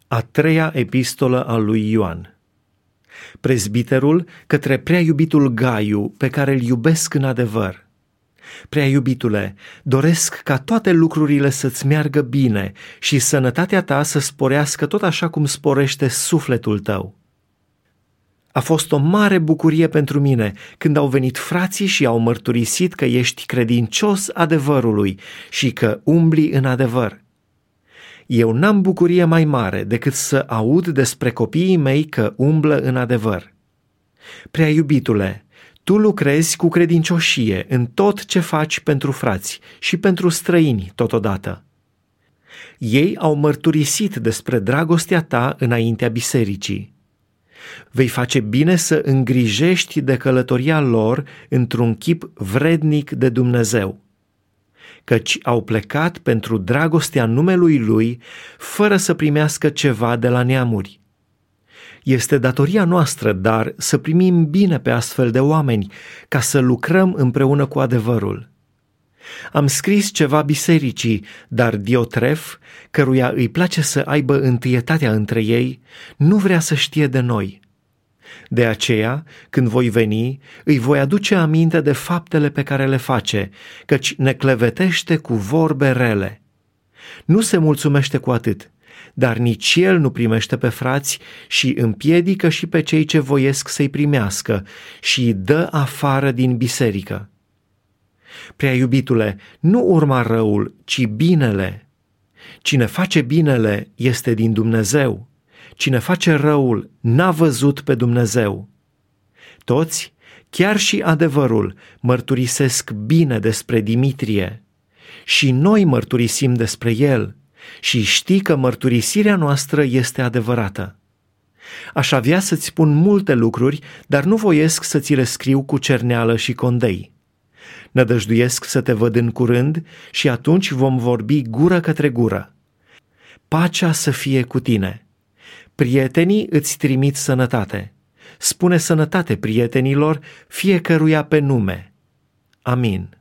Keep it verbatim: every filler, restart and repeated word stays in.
A treia epistolă a lui Ioan. Prezbiterul către prea iubitul Gaiu, pe care îl iubesc în adevăr. Prea iubitule, doresc ca toate lucrurile să-ți meargă bine și sănătatea ta să sporească tot așa cum sporește sufletul tău. A fost o mare bucurie pentru mine când au venit frații și au mărturisit că ești credincios adevărului și că umbli în adevăr. Eu n-am bucurie mai mare decât să aud despre copiii mei că umblă în adevăr. Prea iubitule, tu lucrezi cu credincioșie în tot ce faci pentru frați și pentru străini totodată. Ei au mărturisit despre dragostea ta înaintea bisericii. Vei face bine să îngrijești de călătoria lor într-un chip vrednic de Dumnezeu, căci au plecat pentru dragostea numelui Lui, fără să primească ceva de la neamuri. Este datoria noastră, dar, să primim bine pe astfel de oameni, ca să lucrăm împreună cu adevărul. Am scris ceva bisericii, dar Diotref, căruia îi place să aibă întâietatea între ei, nu vrea să știe de noi. De aceea, când voi veni, îi voi aduce aminte de faptele pe care le face, căci ne clevetește cu vorbe rele. Nu se mulțumește cu atât, dar nici el nu primește pe frați și împiedică și pe cei ce voiesc să-i primească și îi dă afară din biserică. Prea iubitule, nu urma răul, ci binele. Cine face binele este din Dumnezeu. Cine face răul n-a văzut pe Dumnezeu. Toți, chiar și adevărul, mărturisesc bine despre Dimitrie. Și noi mărturisim despre el și știi că mărturisirea noastră este adevărată. Aș avea să-ți spun multe lucruri, dar nu voiesc să ți le scriu cu cerneală și condei. Nădăjduiesc să te văd în curând și atunci vom vorbi gură către gură. Pacea să fie cu tine. Prietenii îți trimit sănătate. Spune sănătate prietenilor, fiecăruia pe nume. Amin.